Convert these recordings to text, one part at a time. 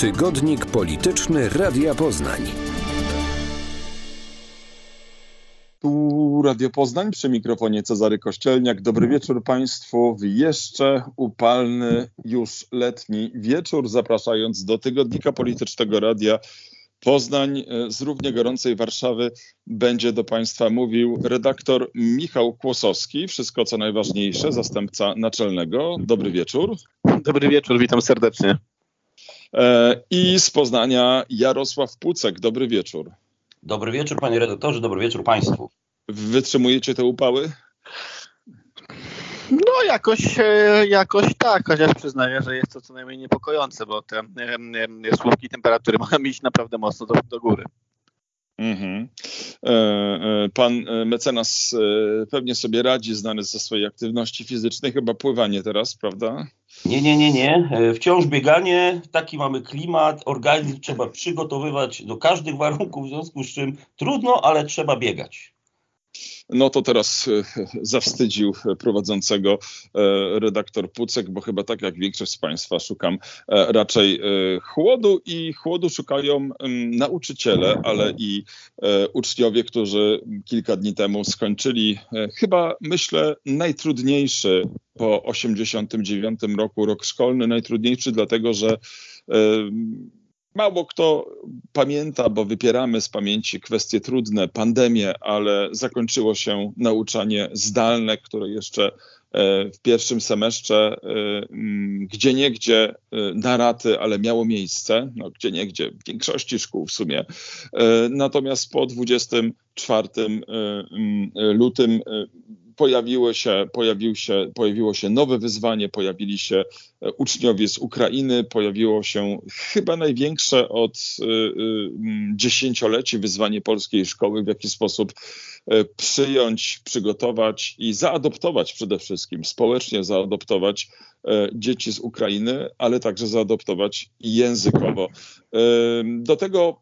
Tygodnik Polityczny Radia Poznań. Tu Radio Poznań, przy mikrofonie Cezary Kościelniak. Dobry wieczór Państwu w jeszcze upalny, już letni wieczór, zapraszając do Tygodnika Politycznego Radia Poznań z równie gorącej Warszawy będzie do Państwa mówił redaktor Michał Kłosowski. Wszystko co najważniejsze, zastępca naczelnego. Dobry wieczór. Dobry wieczór, witam serdecznie. I z Poznania Jarosław Pucek. Dobry wieczór. Dobry wieczór panie redaktorze, dobry wieczór Państwu. Wytrzymujecie te upały? No jakoś tak, chociaż przyznaję, że jest to co najmniej niepokojące, bo te słupki temperatury mają iść naprawdę mocno do góry. Pan mecenas pewnie sobie radzi, znany ze swojej aktywności fizycznej, chyba pływanie teraz, prawda? Nie. Wciąż bieganie, taki mamy klimat, organizm trzeba przygotowywać do każdych warunków, w związku z czym trudno, ale trzeba biegać. No to teraz zawstydził prowadzącego redaktor Pucek, bo chyba tak jak większość z Państwa szukam raczej chłodu i chłodu szukają nauczyciele, ale i uczniowie, którzy kilka dni temu skończyli chyba, myślę, najtrudniejszy po 1989 roku rok szkolny. Najtrudniejszy dlatego, że mało kto pamięta, bo wypieramy z pamięci kwestie trudne, pandemię, ale zakończyło się nauczanie zdalne, które jeszcze w pierwszym semestrze gdzieniegdzie na raty, ale miało miejsce, no gdzieniegdzie, w większości szkół w sumie. Natomiast po 24 lutym pojawiło się nowe wyzwanie, pojawili się uczniowie z Ukrainy, pojawiło się chyba największe od dziesięcioleci wyzwanie polskiej szkoły, w jaki sposób przyjąć, przygotować i zaadoptować przede wszystkim, społecznie zaadoptować dzieci z Ukrainy, ale także zaadoptować językowo. Do tego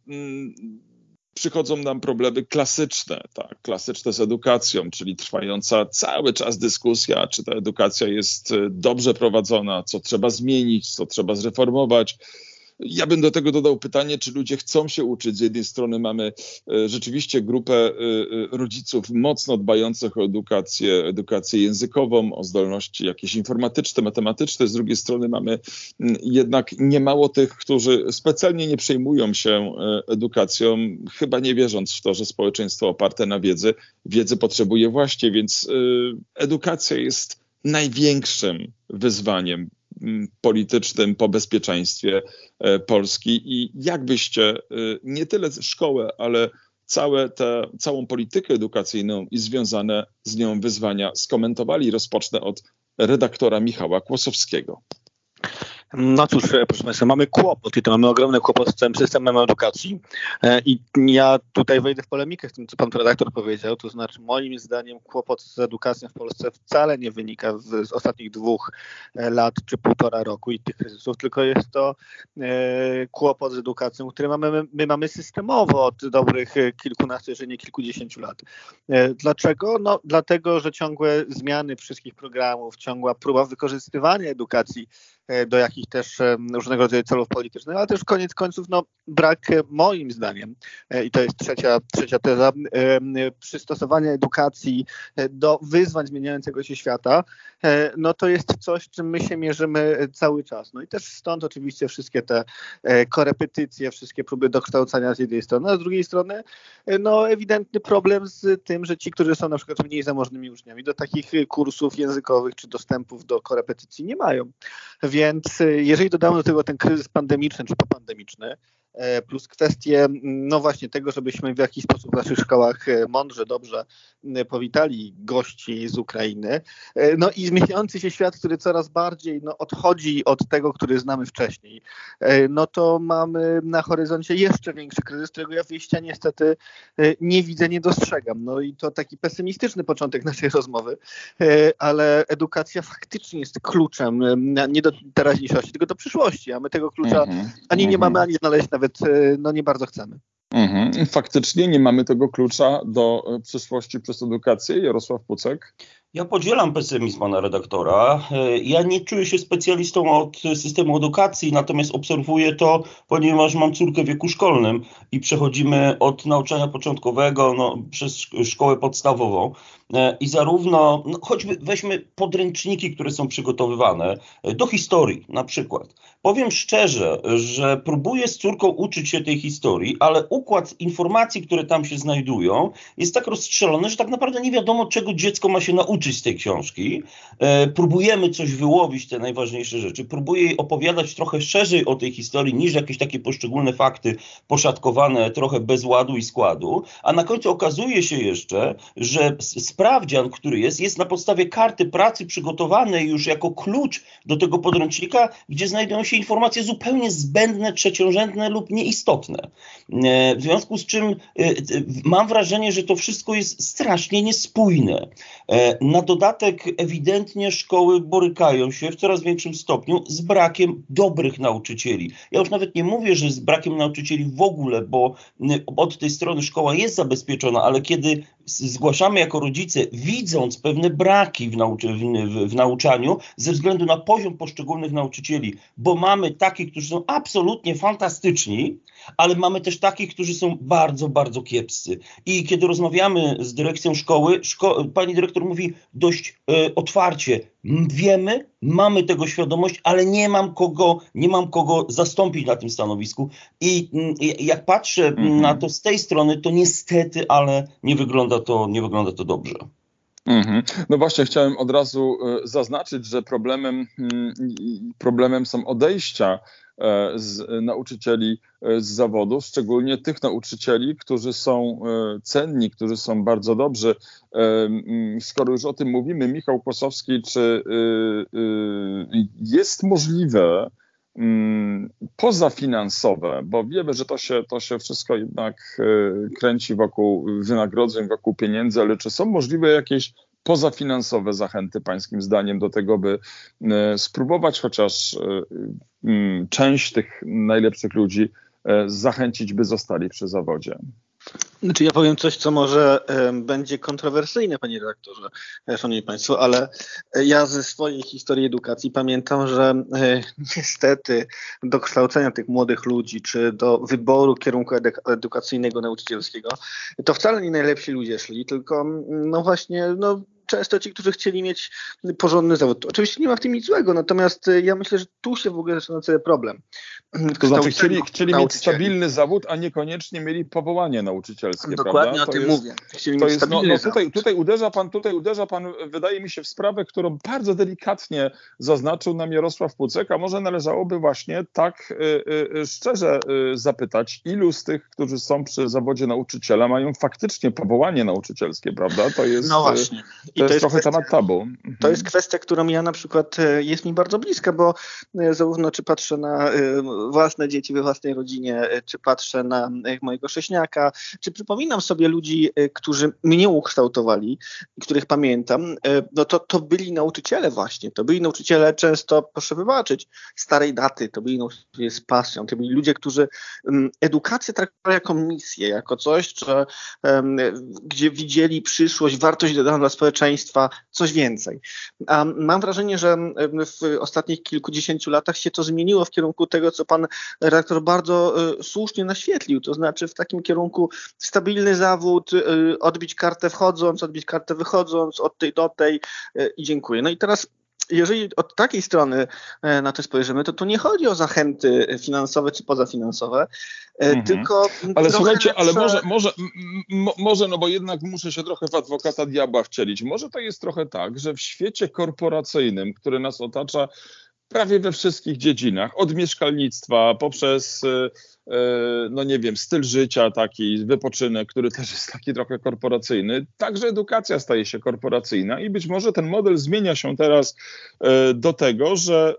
przychodzą nam problemy klasyczne, tak, klasyczne z edukacją, czyli trwająca cały czas dyskusja, czy ta edukacja jest dobrze prowadzona, co trzeba zmienić, co trzeba zreformować. Ja bym do tego dodał pytanie, czy ludzie chcą się uczyć. Z jednej strony mamy rzeczywiście grupę rodziców mocno dbających o edukację językową, o zdolności jakieś informatyczne, matematyczne. Z drugiej strony mamy jednak niemało tych, którzy specjalnie nie przejmują się edukacją, chyba nie wierząc w to, że społeczeństwo oparte na wiedzy potrzebuje właśnie, więc edukacja jest największym wyzwaniem politycznym po bezpieczeństwie Polski i jak byście nie tyle szkołę, ale całą politykę edukacyjną i związane z nią wyzwania skomentowali? Rozpocznę od redaktora Michała Kłosowskiego. No cóż, proszę Państwa, mamy kłopot i to mamy ogromny kłopot z całym systemem edukacji i ja tutaj wejdę w polemikę z tym, co pan redaktor powiedział, to znaczy moim zdaniem kłopot z edukacją w Polsce wcale nie wynika z ostatnich 2 lat czy 1,5 roku i tych kryzysów, tylko jest to kłopot z edukacją, który my mamy systemowo od dobrych kilkunastu, jeżeli nie kilkudziesięciu lat. Dlaczego? No dlatego, że ciągłe zmiany wszystkich programów, ciągła próba wykorzystywania edukacji do jakich też różnego rodzaju celów politycznych, ale też koniec końców brak moim zdaniem, i to jest trzecia teza, przystosowania edukacji do wyzwań zmieniającego się świata, no to jest coś, czym my się mierzymy cały czas. No i też stąd oczywiście wszystkie te korepetycje, wszystkie próby dokształcania z jednej strony, a z drugiej strony no ewidentny problem z tym, że ci, którzy są na przykład mniej zamożnymi uczniami, do takich kursów językowych czy dostępów do korepetycji nie mają. Więc jeżeli dodamy do tego ten kryzys pandemiczny czy popandemiczny, plus kwestie no właśnie tego, żebyśmy w jakiś sposób w naszych szkołach mądrze, dobrze powitali gości z Ukrainy, no i zmieniający się świat, który coraz bardziej odchodzi od tego, który znamy wcześniej, no to mamy na horyzoncie jeszcze większy kryzys, którego ja wyjścia niestety nie widzę, nie dostrzegam. No i to taki pesymistyczny początek naszej rozmowy, ale edukacja faktycznie jest kluczem nie do teraźniejszości, tylko do przyszłości, a my tego klucza ani nie mamy, ani znaleźć nawet nie bardzo chcemy. Faktycznie nie mamy tego klucza do przyszłości przez edukację. Jarosław Pucek? Ja podzielam pesymizm pana redaktora. Ja nie czuję się specjalistą od systemu edukacji, natomiast obserwuję to, ponieważ mam córkę w wieku szkolnym i przechodzimy od nauczania początkowego przez szkołę podstawową. I zarówno, choćby weźmy podręczniki, które są przygotowywane do historii na przykład. Powiem szczerze, że próbuję z córką uczyć się tej historii, ale układ informacji, które tam się znajdują, jest tak rozstrzelony, że tak naprawdę nie wiadomo, czego dziecko ma się nauczyć z tej książki. Próbujemy coś wyłowić, te najważniejsze rzeczy. Próbuję jej opowiadać trochę szerzej o tej historii, niż jakieś takie poszczególne fakty poszatkowane trochę bez ładu i składu. A na końcu okazuje się jeszcze, że sprawdzian, który jest na podstawie karty pracy przygotowanej już jako klucz do tego podręcznika, gdzie znajdują się informacje zupełnie zbędne, trzeciorzędne lub nieistotne. W związku z czym mam wrażenie, że to wszystko jest strasznie niespójne. Na dodatek ewidentnie szkoły borykają się w coraz większym stopniu z brakiem dobrych nauczycieli. Ja już nawet nie mówię, że z brakiem nauczycieli w ogóle, bo od tej strony szkoła jest zabezpieczona, ale kiedy zgłaszamy jako rodzice, widząc pewne braki w nauczaniu ze względu na poziom poszczególnych nauczycieli, bo mamy takich, którzy są absolutnie fantastyczni, ale mamy też takich, którzy są bardzo, bardzo kiepscy. I kiedy rozmawiamy z dyrekcją szkoły, pani dyrektor mówi dość otwarcie, wiemy, mamy tego świadomość, ale nie mam kogo zastąpić na tym stanowisku. I jak patrzę na to z tej strony, to niestety, ale nie wygląda to dobrze. No właśnie, chciałem od razu zaznaczyć, że problemem są odejścia z nauczycieli z zawodu, szczególnie tych nauczycieli, którzy są cenni, którzy są bardzo dobrzy. Skoro już o tym mówimy, Michał Kłosowski, czy jest możliwe pozafinansowe, bo wiemy, że to się wszystko jednak kręci wokół wynagrodzeń, wokół pieniędzy, ale czy są możliwe jakieś pozafinansowe zachęty pańskim zdaniem do tego, by spróbować chociaż część tych najlepszych ludzi zachęcić, by zostali przy zawodzie? Znaczy ja powiem coś, co może będzie kontrowersyjne, panie redaktorze, szanowni państwo, ale ja ze swojej historii edukacji pamiętam, że niestety do kształcenia tych młodych ludzi, czy do wyboru kierunku edukacyjnego, nauczycielskiego, to wcale nie najlepsi ludzie szli, tylko często ci, którzy chcieli mieć porządny zawód. Oczywiście nie ma w tym nic złego, natomiast ja myślę, że tu się w ogóle zaczyna cały problem. To znaczy chcieli mieć stabilny zawód, a niekoniecznie mieli powołanie nauczycielskie, dokładnie prawda? O tym mówię. Chcieli mieć stabilny zawód. Tutaj uderza pan, wydaje mi się, w sprawę, którą bardzo delikatnie zaznaczył nam Jarosław Pucek, a może należałoby właśnie tak szczerze zapytać, ilu z tych, którzy są przy zawodzie nauczyciela, mają faktycznie powołanie nauczycielskie, prawda? To jest, no właśnie. To jest trochę temat tabu. To jest kwestia, którą ja na przykład jest mi bardzo bliska, bo zarówno czy patrzę na własne dzieci we własnej rodzinie, czy patrzę na mojego cześniaka, czy przypominam sobie ludzi, którzy mnie ukształtowali, których pamiętam, no to byli nauczyciele właśnie. To byli nauczyciele często, proszę wybaczyć, starej daty, to byli nauczyciele z pasją, to byli ludzie, którzy edukację traktowali jako misję, jako coś, gdzie widzieli przyszłość, wartość dodaną dla społeczeństwa, coś więcej. A mam wrażenie, że w ostatnich kilkudziesięciu latach się to zmieniło w kierunku tego, co pan redaktor bardzo słusznie naświetlił, to znaczy w takim kierunku stabilny zawód, odbić kartę wchodząc, odbić kartę wychodząc, od tej do tej i dziękuję. No i teraz jeżeli od takiej strony na to spojrzymy, to tu nie chodzi o zachęty finansowe czy pozafinansowe, tylko... Ale słuchajcie, ale może, no bo jednak muszę się trochę w adwokata diabła wcielić. Może to jest trochę tak, że w świecie korporacyjnym, który nas otacza prawie we wszystkich dziedzinach, od mieszkalnictwa poprzez no nie wiem, styl życia taki, wypoczynek, który też jest taki trochę korporacyjny, także edukacja staje się korporacyjna i być może ten model zmienia się teraz do tego, że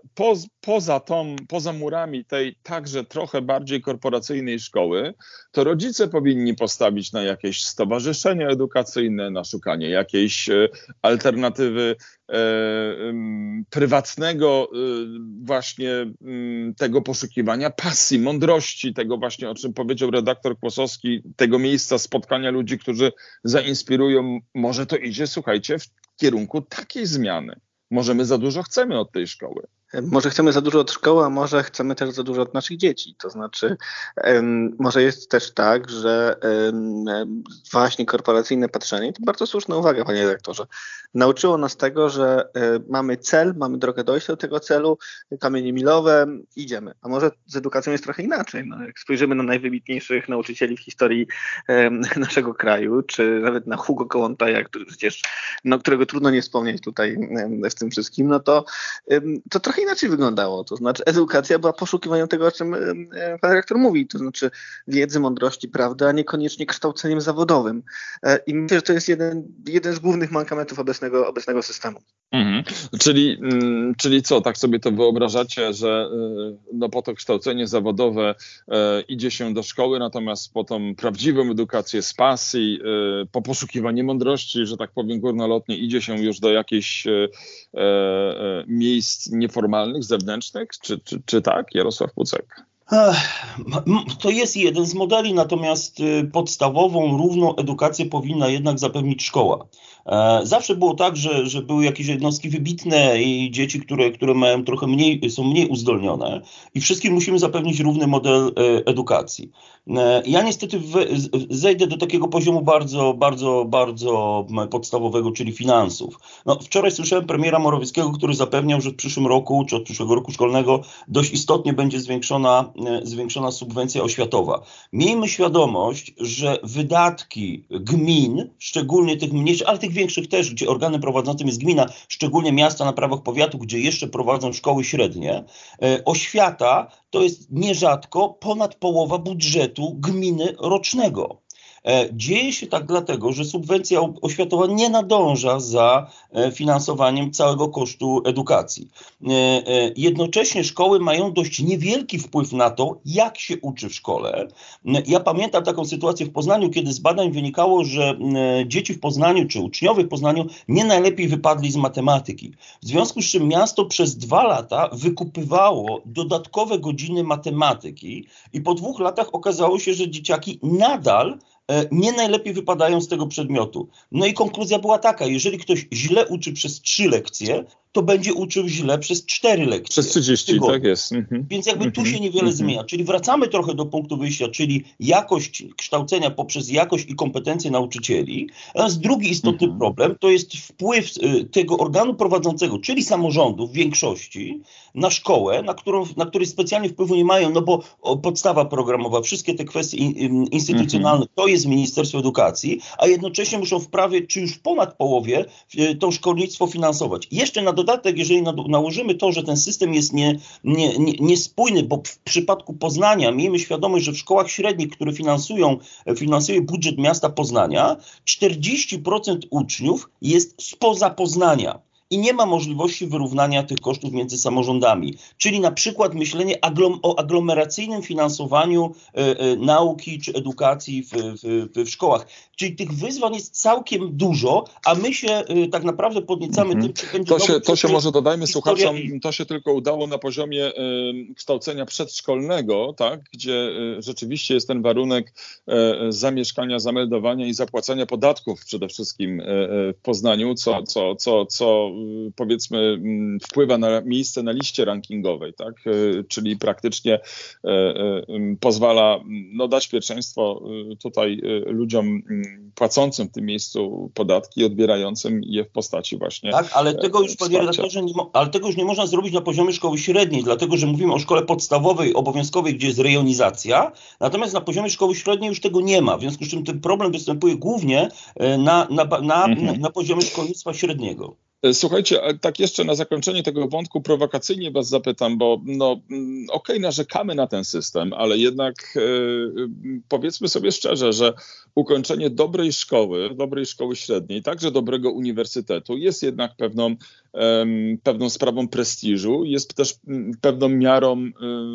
poza murami tej także trochę bardziej korporacyjnej szkoły, to rodzice powinni postawić na jakieś stowarzyszenia edukacyjne, na szukanie jakiejś alternatywy prywatnego właśnie tego poszukiwania pasji, mądrości, tego właśnie, o czym powiedział redaktor Kłosowski, tego miejsca spotkania ludzi, którzy zainspirują. Może to idzie, słuchajcie, kierunku takiej zmiany. Może my za dużo chcemy od tej szkoły. Może chcemy za dużo od szkoły, a może chcemy też za dużo od naszych dzieci. To znaczy, może jest też tak, że właśnie korporacyjne patrzenie, to bardzo słuszna uwaga, panie redaktorze, nauczyło nas tego, że mamy cel, mamy drogę dojścia do tego celu, kamienie milowe, idziemy. A może z edukacją jest trochę inaczej. No, jak spojrzymy na najwybitniejszych nauczycieli w historii naszego kraju, czy nawet na Hugo Kołłątaja, który przecież, którego trudno nie wspomnieć tutaj w tym wszystkim, no to trochę inaczej wyglądało. To znaczy edukacja była poszukiwaniem tego, o czym pan redaktor mówi, to znaczy wiedzy, mądrości, prawdy, a niekoniecznie kształceniem zawodowym. I myślę, że to jest jeden z głównych mankamentów obecnego systemu. Mhm. Czyli co, tak sobie to wyobrażacie, że po to kształcenie zawodowe idzie się do szkoły, natomiast po tą prawdziwą edukację z pasji, po poszukiwanie mądrości, że tak powiem górnolotnie, idzie się już do jakichś miejsc nieformalnych, zewnętrznych? Czy tak, Jarosław Pucek? To jest jeden z modeli, natomiast podstawową, równą edukację powinna jednak zapewnić szkoła. Zawsze było tak, że były jakieś jednostki wybitne i dzieci, które mają trochę są mniej uzdolnione i wszystkim musimy zapewnić równy model edukacji. Ja niestety zejdę do takiego poziomu bardzo, bardzo, bardzo podstawowego, czyli finansów. Wczoraj słyszałem premiera Morawieckiego, który zapewniał, że w przyszłym roku, czy od przyszłego roku szkolnego dość istotnie będzie zwiększona subwencja oświatowa. Miejmy świadomość, że wydatki gmin, szczególnie tych mniejszych, ale tych większych też, gdzie organem prowadzącym jest gmina, szczególnie miasta na prawach powiatu, gdzie jeszcze prowadzą szkoły średnie, oświata to jest nierzadko ponad połowa budżetu gminy rocznego. Dzieje się tak dlatego, że subwencja oświatowa nie nadąża za finansowaniem całego kosztu edukacji. Jednocześnie szkoły mają dość niewielki wpływ na to, jak się uczy w szkole. Ja pamiętam taką sytuację w Poznaniu, kiedy z badań wynikało, że dzieci w Poznaniu czy uczniowie w Poznaniu nie najlepiej wypadli z matematyki. W związku z czym miasto przez 2 lata wykupywało dodatkowe godziny matematyki i po 2 latach okazało się, że dzieciaki nadal nie najlepiej wypadają z tego przedmiotu. I konkluzja była taka, jeżeli ktoś źle uczy przez 3 lekcje, to będzie uczył źle przez 4 lekcje. Przez 30, tak jest. Więc tu się niewiele zmienia. Czyli wracamy trochę do punktu wyjścia, czyli jakość kształcenia poprzez jakość i kompetencje nauczycieli. Natomiast drugi istotny problem to jest wpływ tego organu prowadzącego, czyli samorządu w większości, na szkołę, na której specjalnie wpływu nie mają, bo podstawa programowa, wszystkie te kwestie instytucjonalne, to jest Ministerstwo Edukacji, a jednocześnie muszą w prawie, czy już w ponad połowie, to szkolnictwo finansować. Jeszcze na dodatek, jeżeli nałożymy to, że ten system jest niespójny, bo w przypadku Poznania miejmy świadomość, że w szkołach średnich, które finansuje budżet miasta Poznania, 40% uczniów jest spoza Poznania. I nie ma możliwości wyrównania tych kosztów między samorządami. Czyli na przykład myślenie o aglomeracyjnym finansowaniu nauki czy edukacji w szkołach. Czyli tych wyzwań jest całkiem dużo, a my się tak naprawdę podniecamy tym, czy będzie to się może dodajmy słuchaczom, to się tylko udało na poziomie kształcenia przedszkolnego, tak, gdzie rzeczywiście jest ten warunek zamieszkania, zameldowania i zapłacania podatków przede wszystkim w Poznaniu, co powiedzmy wpływa na miejsce na liście rankingowej, tak? Czyli praktycznie pozwala dać pierwszeństwo tutaj ludziom płacącym w tym miejscu podatki i odbierającym je w postaci właśnie. Tak, ale tego już, panie redaktorze, tego już nie można zrobić na poziomie szkoły średniej, dlatego że mówimy o szkole podstawowej, obowiązkowej, gdzie jest rejonizacja, natomiast na poziomie szkoły średniej już tego nie ma, w związku z czym ten problem występuje głównie na poziomie szkolnictwa średniego. Słuchajcie, tak jeszcze na zakończenie tego wątku prowokacyjnie was zapytam, bo narzekamy na ten system, ale jednak powiedzmy sobie szczerze, że ukończenie dobrej szkoły średniej, także dobrego uniwersytetu jest jednak pewną sprawą prestiżu, jest też pewną miarą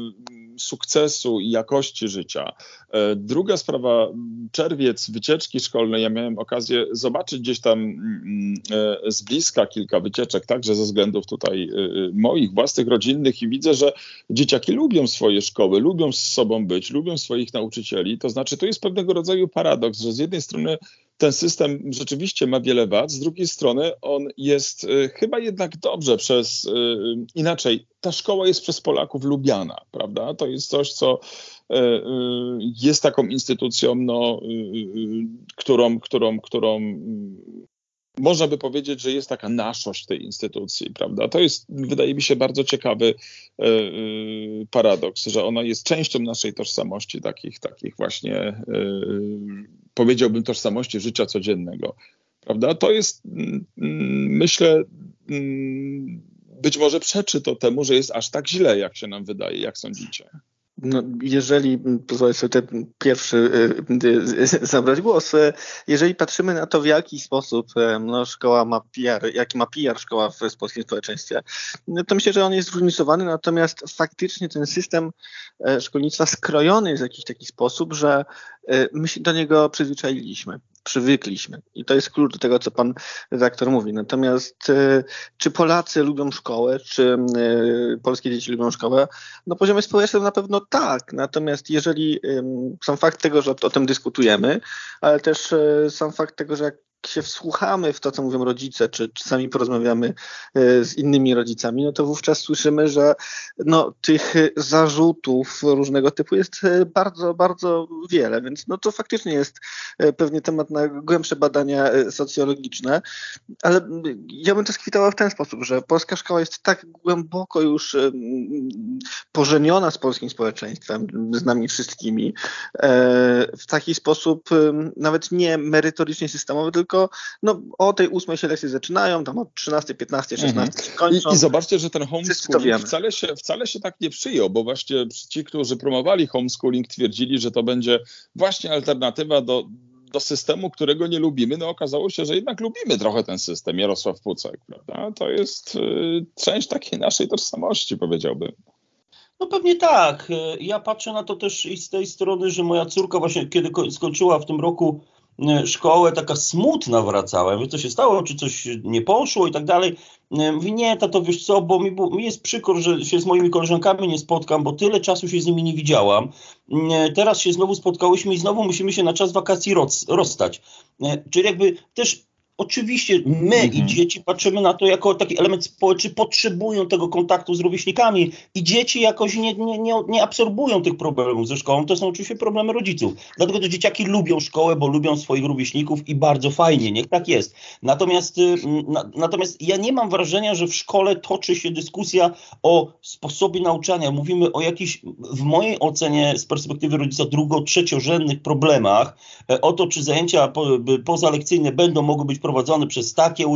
sukcesu i jakości życia. Druga sprawa, czerwiec, wycieczki szkolne. Ja miałem okazję zobaczyć gdzieś tam z bliska kilka wycieczek, także ze względów tutaj moich własnych, rodzinnych i widzę, że dzieciaki lubią swoje szkoły, lubią z sobą być, lubią swoich nauczycieli. To znaczy, to jest pewnego rodzaju paradoks, że z jednej strony ten system rzeczywiście ma wiele wad. Z drugiej strony on jest chyba jednak dobrze inaczej. Ta szkoła jest przez Polaków lubiana, prawda? To jest coś, co jest taką instytucją, którą można by powiedzieć, że jest taka naszość tej instytucji, prawda? To jest, wydaje mi się, bardzo ciekawy paradoks, że ona jest częścią naszej tożsamości, takich właśnie, powiedziałbym, tożsamości życia codziennego, prawda? To jest, myślę, być może przeczy to temu, że jest aż tak źle, jak się nam wydaje, jak sądzicie. No, jeżeli, pozwolę sobie ten pierwszy zabrać głos, jeżeli patrzymy na to, w jaki sposób szkoła ma PR, jaki ma PR szkoła w polskim społeczeństwie, to myślę, że on jest zróżnicowany, natomiast faktycznie ten system szkolnictwa skrojony jest w jakiś taki sposób, że my się do niego przywykliśmy. I to jest klucz do tego, co pan redaktor mówi. Natomiast czy Polacy lubią szkołę, czy polskie dzieci lubią szkołę? Na poziomie społecznym na pewno tak. Natomiast jeżeli sam fakt tego, że o tym dyskutujemy, ale też sam fakt tego, że jak się wsłuchamy w to, co mówią rodzice, czy czasami porozmawiamy z innymi rodzicami, no to wówczas słyszymy, że tych zarzutów różnego typu jest bardzo, bardzo wiele, więc to faktycznie jest pewnie temat na głębsze badania socjologiczne, ale ja bym to skwitała w ten sposób, że polska szkoła jest tak głęboko już pożeniona z polskim społeczeństwem, z nami wszystkimi, w taki sposób nawet nie merytorycznie systemowy, tylko o tej 8 się lekcje zaczynają, tam od 13, 15, 16 się kończą. I zobaczcie, że ten homeschooling wcale się tak nie przyjął, bo właśnie ci, którzy promowali homeschooling, twierdzili, że to będzie właśnie alternatywa do systemu, którego nie lubimy. Okazało się, że jednak lubimy trochę ten system, Jarosław Pucek, prawda? To jest część takiej naszej tożsamości, powiedziałbym. No pewnie tak. Ja patrzę na to też i z tej strony, że moja córka właśnie kiedy skończyła w tym roku szkołę, taka smutna wracała. Ja mówię, co się stało, czy coś nie poszło i tak dalej. Mówi, nie, tato, wiesz co, bo mi jest przykro, że się z moimi koleżankami nie spotkam, bo tyle czasu się z nimi nie widziałam. Teraz się znowu spotkałyśmy i znowu musimy się na czas wakacji rozstać. Czyli jakby też oczywiście my i dzieci patrzymy na to jako taki element społeczny, potrzebują tego kontaktu z rówieśnikami i dzieci jakoś nie absorbują tych problemów ze szkołą. To są oczywiście problemy rodziców. Dlatego te dzieciaki lubią szkołę, bo lubią swoich rówieśników i bardzo fajnie, niech tak jest. Natomiast ja nie mam wrażenia, że w szkole toczy się dyskusja o sposobie nauczania. Mówimy o jakichś, w mojej ocenie z perspektywy rodzica, trzeciorzędnych problemach, o to, czy zajęcia pozalekcyjne mogły być prowadzone przez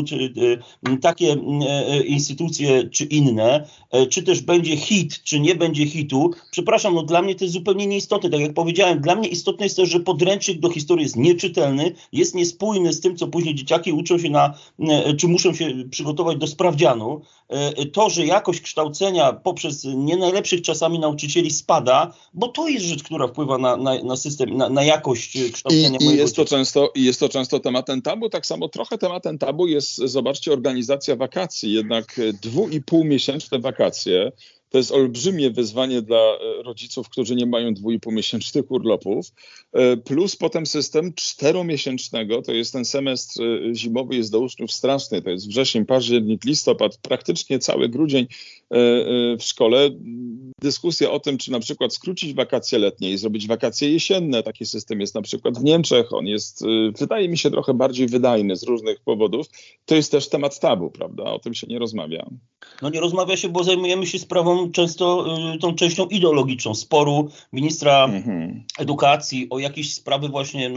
takie instytucje czy inne, czy też będzie hit, czy nie będzie hitu. Przepraszam, dla mnie to jest zupełnie nieistotne. Tak jak powiedziałem, dla mnie istotne jest też, że podręcznik do historii jest nieczytelny, jest niespójny z tym, co później dzieciaki uczą się czy muszą się przygotować do sprawdzianu. To, że jakość kształcenia poprzez nie najlepszych czasami nauczycieli spada, bo to jest rzecz, która wpływa na system, na jakość kształcenia. I jest to często tematem tabu, tak samo trochę tematem tabu jest, zobaczcie, organizacja wakacji, jednak 2,5-miesięczne wakacje. To jest olbrzymie wyzwanie dla rodziców, którzy nie mają 2,5-miesięcznych urlopów, plus potem system 4-miesięcznego, to jest ten semestr zimowy, jest do uczniów straszny, to jest wrzesień, październik, listopad, praktycznie cały grudzień w szkole. Dyskusja o tym, czy na przykład skrócić wakacje letnie i zrobić wakacje jesienne. Taki system jest na przykład w Niemczech. On jest, wydaje mi się, trochę bardziej wydajny z różnych powodów. To jest też temat tabu, prawda? O tym się nie rozmawia. Nie rozmawia się, bo zajmujemy się sprawą często tą częścią ideologiczną sporu ministra edukacji o jakieś sprawy właśnie,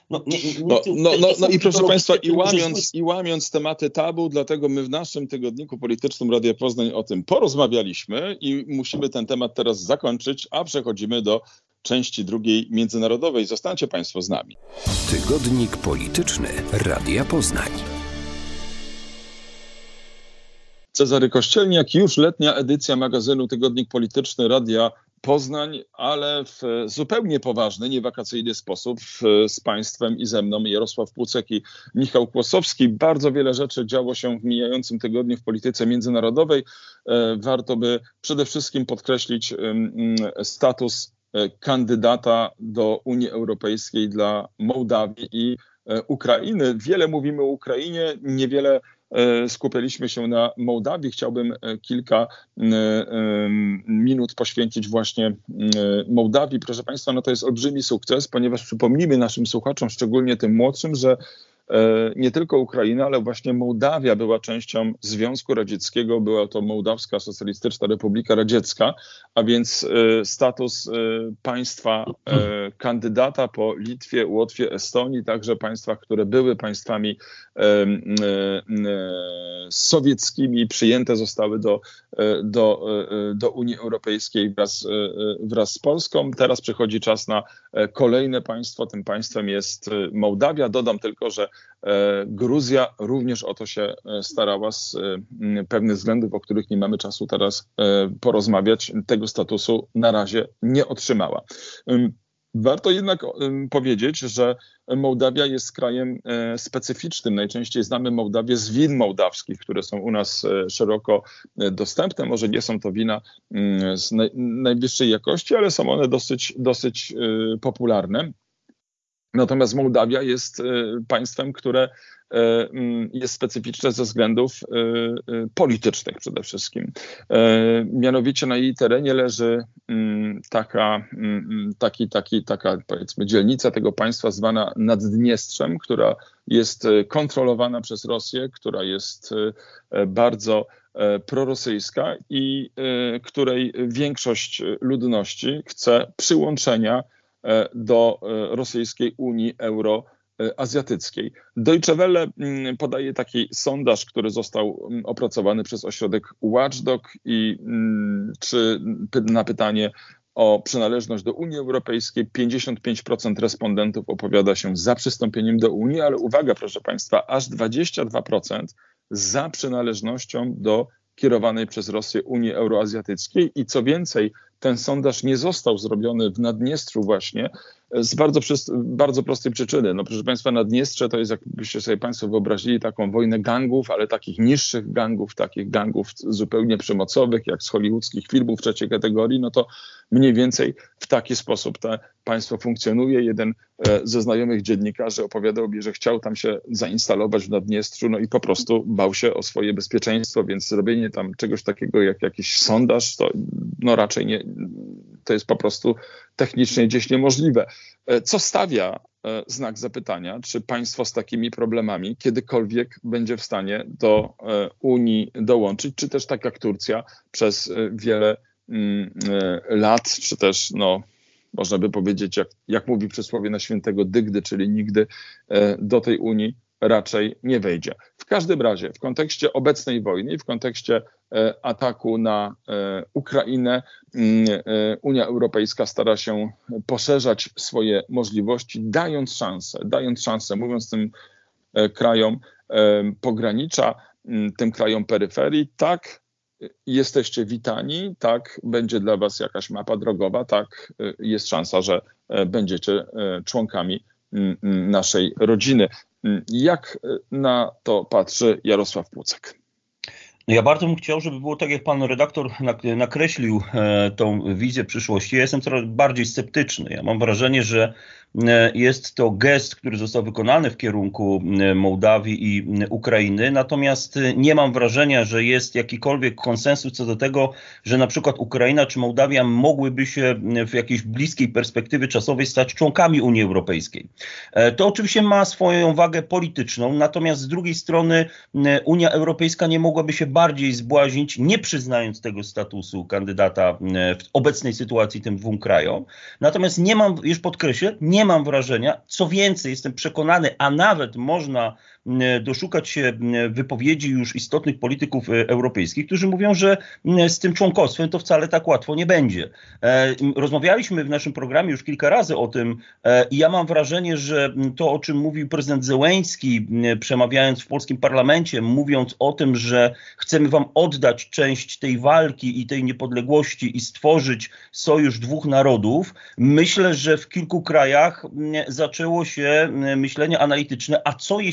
i proszę Państwa, i łamiąc tematy tabu, dlatego my w naszym tygodniku politycznym Radia Poznań o tym porozmawialiśmy i musimy ten temat teraz zakończyć, a przechodzimy do części drugiej międzynarodowej. Zostańcie Państwo z nami. Tygodnik polityczny Radia Poznań. Cezary Kościelniak, już letnia edycja magazynu Tygodnik Polityczny Radia Poznań, ale w zupełnie poważny, niewakacyjny sposób z Państwem i ze mną Jarosław Pucek i Michał Kłosowski. Bardzo wiele rzeczy działo się w mijającym tygodniu w polityce międzynarodowej. Warto by przede wszystkim podkreślić status kandydata do Unii Europejskiej dla Mołdawii i Ukrainy. Wiele mówimy o Ukrainie, niewiele skupialiśmy się na Mołdawii. Chciałbym kilka minut poświęcić właśnie Mołdawii. Proszę Państwa, no to jest olbrzymi sukces, ponieważ przypomnijmy naszym słuchaczom, szczególnie tym młodszym, że nie tylko Ukraina, ale właśnie Mołdawia była częścią Związku Radzieckiego, była to Mołdawska Socjalistyczna Republika Radziecka, a więc status państwa kandydata po Litwie, Łotwie, Estonii, także państwach, które były państwami sowieckimi, przyjęte zostały do Unii Europejskiej wraz z Polską. Teraz przychodzi czas na kolejne państwo, tym państwem jest Mołdawia. Dodam tylko, że Gruzja również o to się starała z pewnych względów, o których nie mamy czasu teraz porozmawiać. Tego statusu na razie nie otrzymała. Warto jednak powiedzieć, że Mołdawia jest krajem specyficznym. Najczęściej znamy Mołdawię z win mołdawskich, które są u nas szeroko dostępne. Może nie są to wina z najwyższej jakości, ale są one dosyć popularne. Natomiast Mołdawia jest państwem, które jest specyficzne ze względów politycznych przede wszystkim. Mianowicie na jej terenie leży taka powiedzmy dzielnica tego państwa zwana Naddniestrzem, która jest kontrolowana przez Rosję, która jest bardzo prorosyjska i której większość ludności chce przyłączenia do rosyjskiej Unii Euroazjatyckiej. Deutsche Welle podaje taki sondaż, który został opracowany przez ośrodek Watchdog i na pytanie o przynależność do Unii Europejskiej 55% respondentów opowiada się za przystąpieniem do Unii, ale uwaga, proszę Państwa, aż 22% za przynależnością do kierowanej przez Rosję Unii Euroazjatyckiej i co więcej, ten sondaż nie został zrobiony w Naddniestrzu właśnie z bardzo prostej przyczyny. No proszę Państwa, Naddniestrze to jest, jakbyście sobie Państwo wyobrazili, taką wojnę gangów, ale takich niższych gangów, takich gangów zupełnie przemocowych, jak z hollywoodzkich filmów trzeciej kategorii, no to mniej więcej w taki sposób to państwo funkcjonuje. Jeden ze znajomych dziennikarzy opowiadał mi, że chciał tam się zainstalować w Naddniestrzu, no i po prostu bał się o swoje bezpieczeństwo, więc zrobienie tam czegoś takiego jak jakiś sondaż, to no raczej nie, to jest po prostu technicznie gdzieś niemożliwe. Co stawia znak zapytania, czy państwo z takimi problemami kiedykolwiek będzie w stanie do Unii dołączyć, czy też tak jak Turcja przez wiele lat, czy też no, można by powiedzieć, jak mówi przysłowie na świętego dygdy, czyli nigdy do tej Unii raczej nie wejdzie. W każdym razie w kontekście obecnej wojny i w kontekście ataku na Ukrainę Unia Europejska stara się poszerzać swoje możliwości, dając szansę, mówiąc tym krajom pogranicza, tym krajom peryferii, tak, jesteście witani, tak, będzie dla was jakaś mapa drogowa, tak, jest szansa, że będziecie członkami naszej rodziny. Jak na to patrzy Jarosław Płucek? No ja bardzo bym chciał, żeby było tak, jak pan redaktor nakreślił tą wizję przyszłości. Ja jestem coraz bardziej sceptyczny. Ja mam wrażenie, że jest to gest, który został wykonany w kierunku Mołdawii i Ukrainy, natomiast nie mam wrażenia, że jest jakikolwiek konsensus co do tego, że na przykład Ukraina czy Mołdawia mogłyby się w jakiejś bliskiej perspektywie czasowej stać członkami Unii Europejskiej. To oczywiście ma swoją wagę polityczną, natomiast z drugiej strony Unia Europejska nie mogłaby się bardziej zbłaźnić, nie przyznając tego statusu kandydata w obecnej sytuacji tym dwóm krajom. Natomiast nie mam, już podkreślę, nie mam wrażenia, co więcej, jestem przekonany, a nawet można doszukać się wypowiedzi już istotnych polityków europejskich, którzy mówią, że z tym członkostwem to wcale tak łatwo nie będzie. Rozmawialiśmy w naszym programie już kilka razy o tym i ja mam wrażenie, że to, o czym mówił prezydent Zełenski, przemawiając w polskim parlamencie, mówiąc o tym, że chcemy wam oddać część tej walki i tej niepodległości i stworzyć sojusz dwóch narodów, myślę, że w kilku krajach zaczęło się myślenie analityczne, a co jeśli Ukraina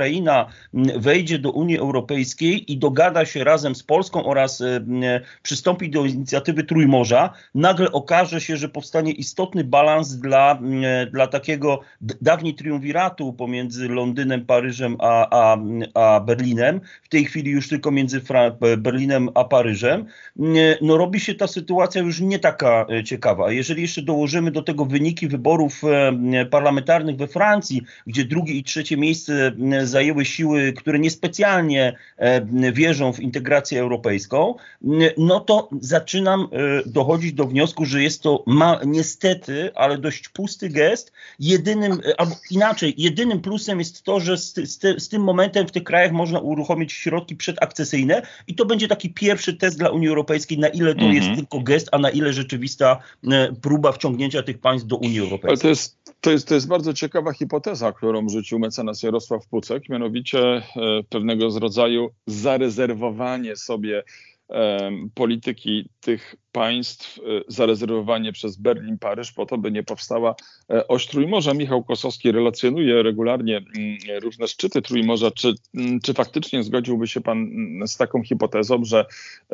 Ukraina wejdzie do Unii Europejskiej i dogada się razem z Polską oraz przystąpi do inicjatywy Trójmorza, nagle okaże się, że powstanie istotny balans dla takiego dawniej triumviratu pomiędzy Londynem, Paryżem a Berlinem, w tej chwili już tylko między Berlinem a Paryżem, no robi się ta sytuacja już nie taka ciekawa. A jeżeli jeszcze dołożymy do tego wyniki wyborów parlamentarnych we Francji, gdzie drugie i trzecie miejsce zajęły siły, które niespecjalnie wierzą w integrację europejską, no to zaczynam dochodzić do wniosku, że jest to niestety, ale dość pusty gest. Jedynym plusem jest to, że z tym momentem w tych krajach można uruchomić środki przedakcesyjne i to będzie taki pierwszy test dla Unii Europejskiej, na ile to jest tylko gest, a na ile rzeczywista próba wciągnięcia tych państw do Unii Europejskiej. Ale to jest bardzo ciekawa hipoteza, którą rzucił mecenas Jarosław Pucek, mianowicie pewnego rodzaju zarezerwowanie sobie polityki tych państw, zarezerwowanie przez Berlin, Paryż po to, by nie powstała oś Trójmorza. Michał Kosowski relacjonuje regularnie różne szczyty Trójmorza. Czy faktycznie zgodziłby się pan z taką hipotezą, że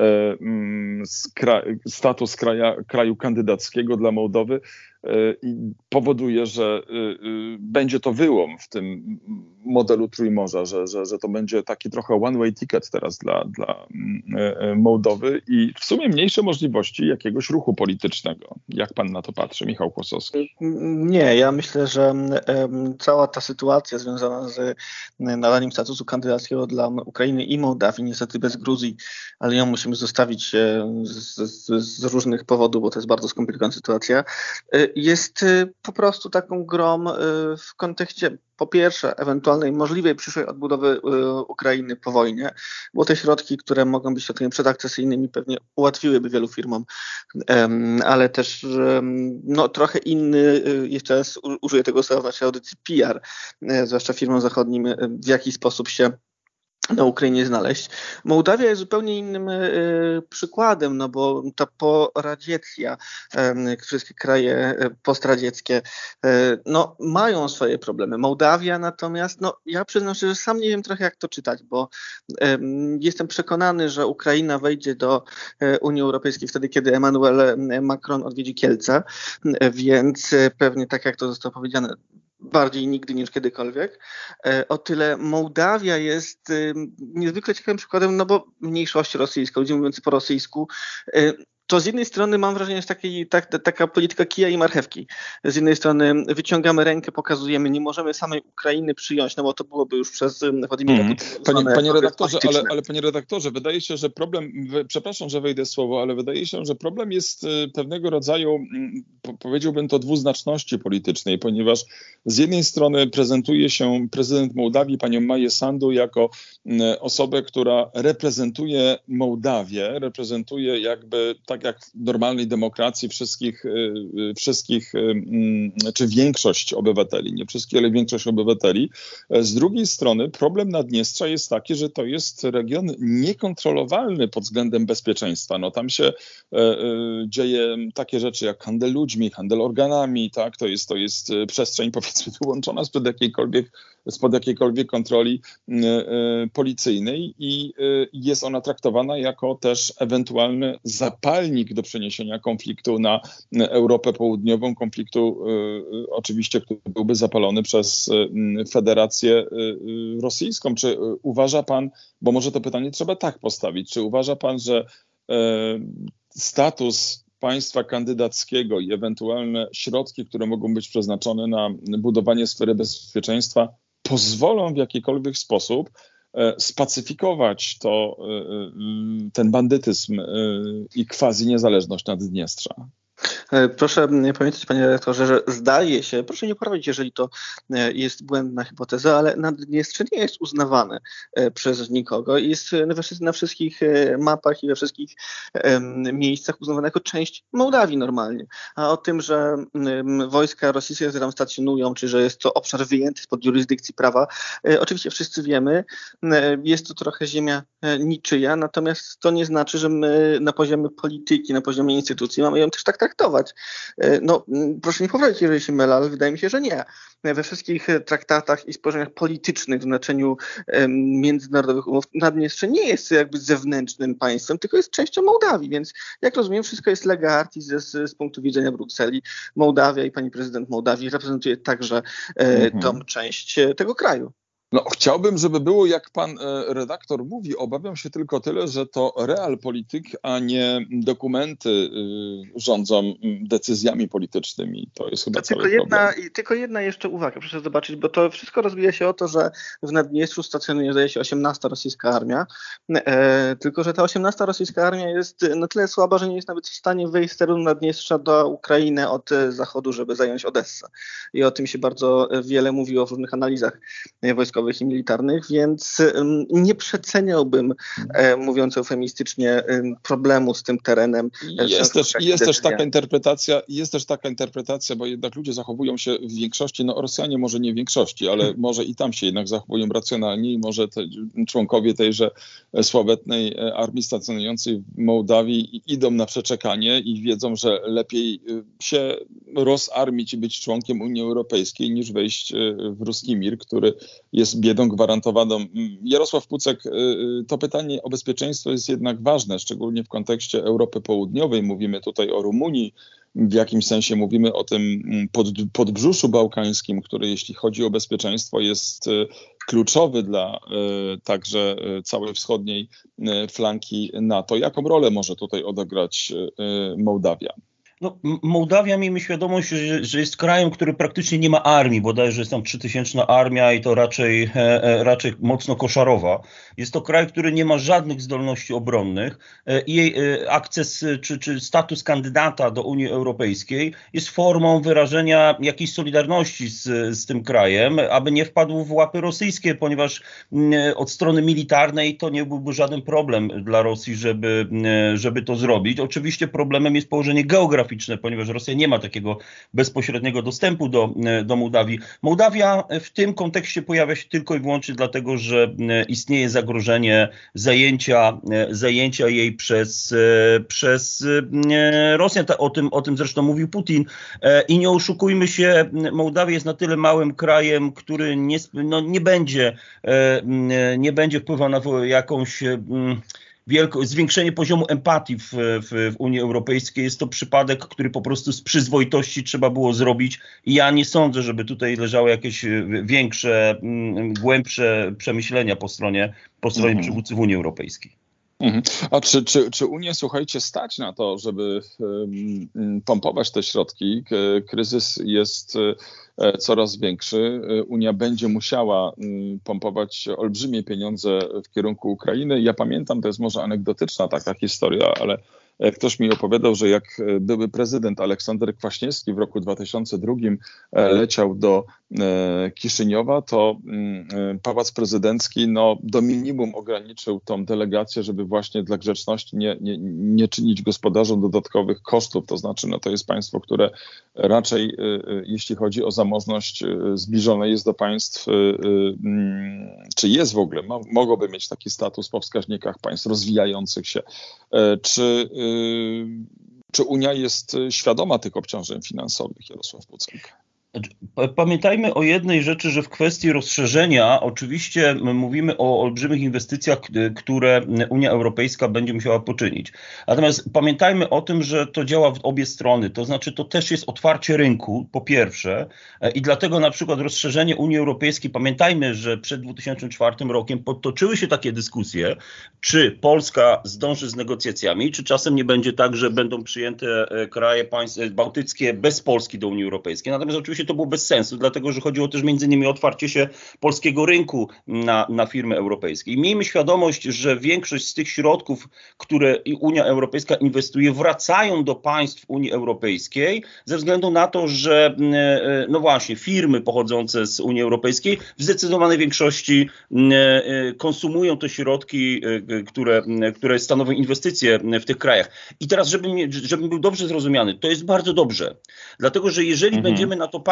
status kraju kandydackiego dla Mołdowy powoduje, że będzie to wyłom w tym modelu Trójmorza, że to będzie taki trochę one-way ticket teraz dla Mołdowy i w sumie mniejsze możliwości jakiegoś ruchu politycznego. Jak pan na to patrzy, Michał Kłosowski? Nie, ja myślę, że cała ta sytuacja związana z nadaniem statusu kandydackiego dla Ukrainy i Mołdawii, niestety bez Gruzji, ale ją musimy zostawić z różnych powodów, bo to jest bardzo skomplikowana sytuacja, jest po prostu taką grą w kontekście po pierwsze ewentualnej możliwej przyszłej odbudowy Ukrainy po wojnie, bo te środki, które mogą być środkami przedakcesyjnymi, pewnie ułatwiłyby wielu firmom, ale też no, trochę inny, jeszcze raz użyję tego słowa w naszej audycji, PR, zwłaszcza firmom zachodnim, w jaki sposób się na Ukrainie znaleźć. Mołdawia jest zupełnie innym przykładem, no bo ta poradziecka, wszystkie kraje postradzieckie, no mają swoje problemy. Mołdawia natomiast, no ja przyznam się, że sam nie wiem trochę jak to czytać, bo jestem przekonany, że Ukraina wejdzie do Unii Europejskiej wtedy, kiedy Emmanuel Macron odwiedzi Kielce, więc pewnie tak jak to zostało powiedziane, bardziej nigdy niż kiedykolwiek. O tyle Mołdawia jest niezwykle ciekawym przykładem, no bo mniejszość rosyjska, ludzie mówiący po rosyjsku, to z jednej strony mam wrażenie, że taka polityka kija i marchewki. Z jednej strony wyciągamy rękę, pokazujemy, nie możemy samej Ukrainy przyjąć, no bo to byłoby już przez Władimira Putina. Panie redaktorze, ale panie redaktorze, wydaje się, że problem, przepraszam, że wejdę w słowo, ale wydaje się, że problem jest pewnego rodzaju, powiedziałbym to dwuznaczności politycznej, ponieważ z jednej strony prezentuje się prezydent Mołdawii, panią Maję Sandu, jako osobę, która reprezentuje Mołdawię, reprezentuje jakby tak jak w normalnej demokracji wszystkich, czy większość obywateli, nie wszystkich, ale większość obywateli. Z drugiej strony problem Naddniestrza jest taki, że to jest region niekontrolowalny pod względem bezpieczeństwa. No, tam się dzieje takie rzeczy jak handel ludźmi, handel organami, tak? To jest przestrzeń powiedzmy wyłączona spod jakiejkolwiek kontroli policyjnej i jest ona traktowana jako też ewentualny zapalnik do przeniesienia konfliktu na Europę Południową, konfliktu oczywiście, który byłby zapalony przez Federację Rosyjską. Czy uważa pan, bo może to pytanie trzeba tak postawić, czy uważa pan, że status państwa kandydackiego i ewentualne środki, które mogą być przeznaczone na budowanie sfery bezpieczeństwa, pozwolą w jakikolwiek sposób spacyfikować ten bandytyzm i quasi niezależność Naddniestrza? Proszę pamiętać, panie redaktorze, że zdaje się, proszę nie poprawić, jeżeli to jest błędna hipoteza, ale Naddniestrze nie jest uznawane przez nikogo i jest na wszystkich mapach i we wszystkich miejscach uznawane jako część Mołdawii normalnie. A o tym, że wojska rosyjskie tam stacjonują, czy że jest to obszar wyjęty spod jurysdykcji prawa, oczywiście wszyscy wiemy, jest to trochę ziemia niczyja, natomiast to nie znaczy, że my na poziomie polityki, na poziomie instytucji mamy ją też tak traktować. dyskutować. No, proszę nie poprawić, jeżeli się mylę, ale wydaje mi się, że nie. We wszystkich traktatach i spojrzeniach politycznych w znaczeniu międzynarodowych umów Naddniestrze nie jest jakby zewnętrznym państwem, tylko jest częścią Mołdawii, więc jak rozumiem, wszystko jest lega artis z punktu widzenia Brukseli. Mołdawia i pani prezydent Mołdawii reprezentuje także tą część tego kraju. No, chciałbym, żeby było jak pan redaktor mówi. Obawiam się tylko tyle, że to realpolitik, a nie dokumenty rządzą decyzjami politycznymi. To jest chyba cały problem. Tylko jedna jeszcze uwaga, proszę zobaczyć, bo to wszystko rozwija się o to, że w Naddniestrzu stacjonuje, zdaje się, 18 rosyjska armia, tylko że ta 18 rosyjska armia jest na tyle słaba, że nie jest nawet w stanie wejść z terenu Naddniestrza do Ukrainy od zachodu, żeby zająć Odessę. I o tym się bardzo wiele mówiło w różnych analizach wojskowych i militarnych, więc nie przeceniałbym, mówiąc eufemistycznie, problemu z tym terenem. Jest też taka interpretacja, bo jednak ludzie zachowują się w większości, no Rosjanie może nie w większości, ale może i tam się jednak zachowują racjonalnie i może członkowie tejże sławetnej armii stacjonującej w Mołdawii idą na przeczekanie i wiedzą, że lepiej się rozarmić i być członkiem Unii Europejskiej niż wejść w ruski mir, który jest biedą gwarantowaną. Jarosław Pucek, to pytanie o bezpieczeństwo jest jednak ważne, szczególnie w kontekście Europy Południowej. Mówimy tutaj o Rumunii, w jakimś sensie mówimy o tym podbrzuszu bałkańskim, który jeśli chodzi o bezpieczeństwo jest kluczowy dla także całej wschodniej flanki NATO. Jaką rolę może tutaj odegrać Mołdawia? No, Mołdawia, miejmy świadomość, że jest krajem, który praktycznie nie ma armii, bodajże jest tam 3000 armia i to raczej mocno koszarowa. Jest to kraj, który nie ma żadnych zdolności obronnych i jej akces czy status kandydata do Unii Europejskiej jest formą wyrażenia jakiejś solidarności z tym krajem, aby nie wpadł w łapy rosyjskie, ponieważ od strony militarnej to nie byłby żaden problem dla Rosji, żeby to zrobić. Oczywiście problemem jest położenie geograficzne, ponieważ Rosja nie ma takiego bezpośredniego dostępu do Mołdawii. Mołdawia w tym kontekście pojawia się tylko i wyłącznie dlatego, że istnieje zagrożenie zajęcia jej przez Rosjan. O tym zresztą mówił Putin. I nie oszukujmy się, Mołdawia jest na tyle małym krajem, który nie będzie wpływał na jakąś zwiększenie poziomu empatii w Unii Europejskiej. Jest to przypadek, który po prostu z przyzwoitości trzeba było zrobić i ja nie sądzę, żeby tutaj leżały jakieś większe, głębsze przemyślenia po stronie przywódców Unii Europejskiej. A czy Unię, słuchajcie, stać na to, żeby pompować te środki? Kryzys jest coraz większy. Unia będzie musiała pompować olbrzymie pieniądze w kierunku Ukrainy. Ja pamiętam, to jest może anegdotyczna taka historia, ale ktoś mi opowiadał, że jak były prezydent Aleksander Kwaśniewski w roku 2002 leciał do Kiszyniowa, to Pałac Prezydencki do minimum ograniczył tą delegację, żeby właśnie dla grzeczności nie czynić gospodarzom dodatkowych kosztów. To znaczy, to jest państwo, które raczej, jeśli chodzi o zamożność, zbliżone jest do państw, czy jest w ogóle, mogłoby mieć taki status po wskaźnikach państw rozwijających się. Czy Unia jest świadoma tych obciążeń finansowych, Jarosław Pucek? Pamiętajmy o jednej rzeczy, że w kwestii rozszerzenia oczywiście mówimy o olbrzymich inwestycjach, które Unia Europejska będzie musiała poczynić. Natomiast pamiętajmy o tym, że to działa w obie strony. To znaczy to też jest otwarcie rynku, po pierwsze, i dlatego na przykład rozszerzenie Unii Europejskiej, pamiętajmy, że przed 2004 rokiem potoczyły się takie dyskusje, czy Polska zdąży z negocjacjami, czy czasem nie będzie tak, że będą przyjęte kraje państw bałtyckie bez Polski do Unii Europejskiej. Natomiast oczywiście to było bez sensu, dlatego że chodziło też między innymi o otwarcie się polskiego rynku na firmy europejskie. I miejmy świadomość, że większość z tych środków, które Unia Europejska inwestuje, wracają do państw Unii Europejskiej ze względu na to, że firmy pochodzące z Unii Europejskiej w zdecydowanej większości konsumują te środki, które stanowią inwestycje w tych krajach. I teraz, żebym był dobrze zrozumiany, to jest bardzo dobrze, dlatego że jeżeli będziemy na to patrzeć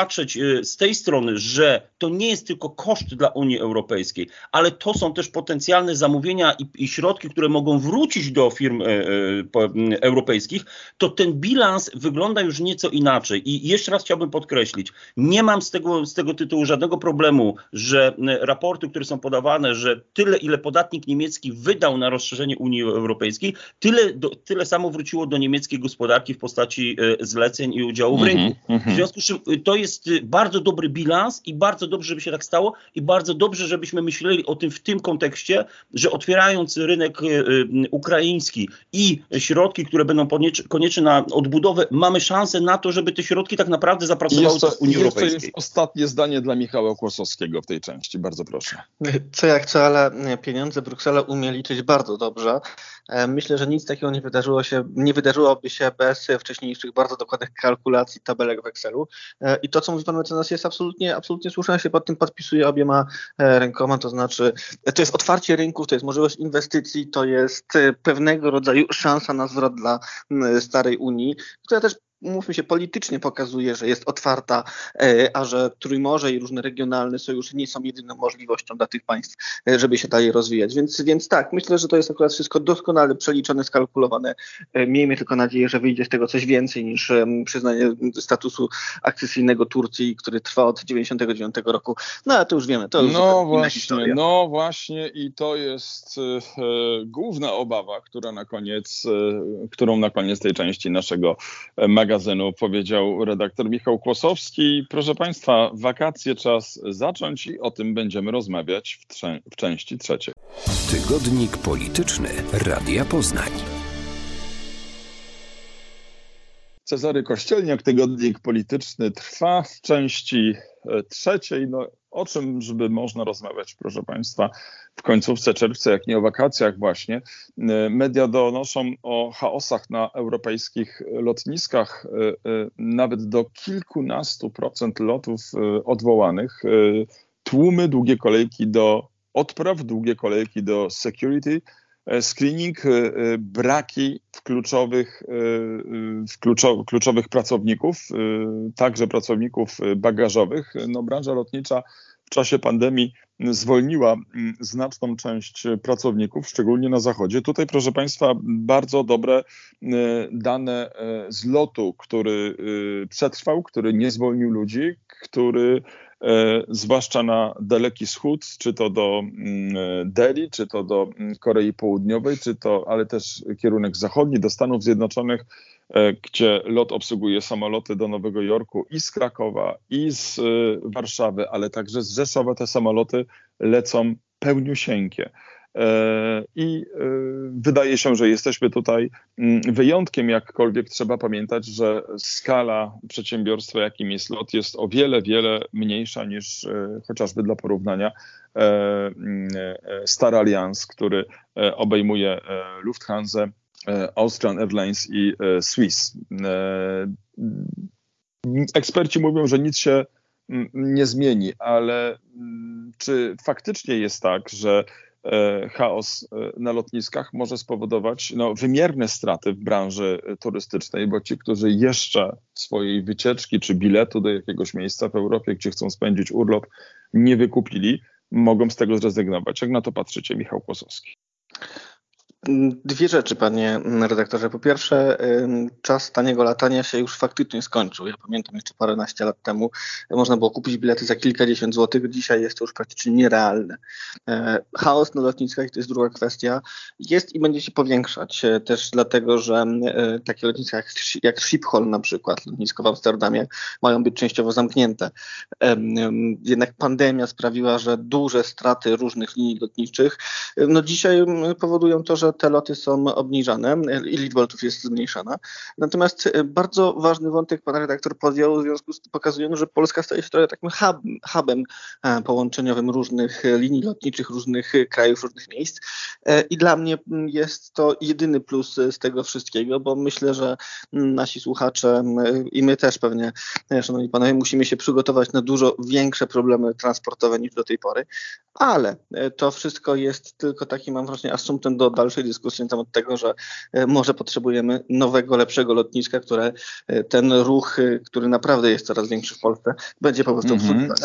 patrzeć z tej strony, że to nie jest tylko koszt dla Unii Europejskiej, ale to są też potencjalne zamówienia i środki, które mogą wrócić do firm europejskich, to ten bilans wygląda już nieco inaczej. I jeszcze raz chciałbym podkreślić, nie mam z tego tytułu żadnego problemu, że raporty, które są podawane, że tyle, ile podatnik niemiecki wydał na rozszerzenie Unii Europejskiej, tyle samo wróciło do niemieckiej gospodarki w postaci zleceń i udziału w rynku. W związku z czym to jest bardzo dobry bilans i bardzo dobrze, żeby się tak stało i bardzo dobrze, żebyśmy myśleli o tym w tym kontekście, że otwierając rynek ukraiński i środki, które będą konieczne na odbudowę, mamy szansę na to, żeby te środki tak naprawdę zapracowały w Unii Europejskiej. To jest ostatnie zdanie dla Michała Kłosowskiego w tej części. Bardzo proszę. Co jak co, ale pieniądze Bruksela umie liczyć bardzo dobrze. Myślę, że nic takiego nie wydarzyłoby się bez wcześniejszych bardzo dokładnych kalkulacji, tabelek w Excelu. I to, co mówi pan mecenas, jest absolutnie słuszne. Ja się pod tym podpisuję obiema rękoma. To znaczy, to jest otwarcie rynków, to jest możliwość inwestycji, to jest pewnego rodzaju szansa na zwrot dla starej Unii, która też, mówmy się, politycznie pokazuje, że jest otwarta, a że Trójmorze i różne regionalne sojusze nie są jedyną możliwością dla tych państw, żeby się dalej rozwijać. Więc tak, myślę, że to jest akurat wszystko doskonale przeliczone, skalkulowane. Miejmy tylko nadzieję, że wyjdzie z tego coś więcej niż przyznanie statusu akcesyjnego Turcji, który trwa od 1999 roku. No ale to już wiemy, to już inna historia. No właśnie i to jest główna obawa, którą na koniec tej części naszego magazynu powiedział redaktor Michał Kłosowski. Proszę Państwa, wakacje czas zacząć i o tym będziemy rozmawiać w części trzeciej. Tygodnik polityczny Radia Poznań. Cezary Kościelniak, Tygodnik Polityczny trwa w części trzeciej. No, o czym żeby można rozmawiać, proszę Państwa, w końcówce czerwca, jak nie o wakacjach właśnie. Media donoszą o chaosach na europejskich lotniskach, nawet do kilkunastu procent lotów odwołanych. Tłumy, długie kolejki do odpraw, długie kolejki do security, screening, braki kluczowych pracowników, także pracowników bagażowych. No, branża lotnicza w czasie pandemii zwolniła znaczną część pracowników, szczególnie na zachodzie. Tutaj, proszę Państwa, bardzo dobre dane z lotu, który przetrwał, który nie zwolnił ludzi, który zwłaszcza na Daleki Wschód, czy to do Delhi, czy to do Korei Południowej, ale też kierunek zachodni, do Stanów Zjednoczonych, gdzie LOT obsługuje samoloty do Nowego Jorku i z Krakowa, i z Warszawy, ale także z Rzeszowa. Te samoloty lecą pełniusieńkie. I wydaje się, że jesteśmy tutaj wyjątkiem, jakkolwiek trzeba pamiętać, że skala przedsiębiorstwa, jakim jest LOT, jest o wiele, wiele mniejsza niż chociażby dla porównania Star Alliance, który obejmuje Lufthansa, Austrian Airlines i Swiss. Eksperci mówią, że nic się nie zmieni, ale czy faktycznie jest tak, że chaos na lotniskach może spowodować wymierne straty w branży turystycznej, bo ci, którzy jeszcze swojej wycieczki czy biletu do jakiegoś miejsca w Europie, gdzie chcą spędzić urlop, nie wykupili, mogą z tego zrezygnować. Jak na to patrzycie, Michał Kłosowski? Dwie rzeczy, panie redaktorze. Po pierwsze, czas taniego latania się już faktycznie skończył. Ja pamiętam jeszcze paręnaście lat temu można było kupić bilety za kilkadziesiąt złotych. Dzisiaj jest to już praktycznie nierealne. Chaos na lotniskach, to jest druga kwestia, jest i będzie się powiększać. Też dlatego, że takie lotniska jak Schiphol na przykład, lotnisko w Amsterdamie, mają być częściowo zamknięte. Jednak pandemia sprawiła, że duże straty różnych linii lotniczych dzisiaj powodują to, że te loty są obniżane i liczba lotów jest zmniejszana. Natomiast bardzo ważny wątek pan redaktor podjął, w związku z tym pokazując, że Polska staje się trochę takim hubem połączeniowym różnych linii lotniczych, różnych krajów, różnych miejsc. I dla mnie jest to jedyny plus z tego wszystkiego, bo myślę, że nasi słuchacze i my też pewnie, szanowni panowie, musimy się przygotować na dużo większe problemy transportowe niż do tej pory, ale to wszystko jest tylko takim, mam wrażenie, asumptem do dalszej dyskusję na temat tego, że może potrzebujemy nowego, lepszego lotniska, które ten ruch, który naprawdę jest coraz większy w Polsce, będzie po prostu obsługiwać.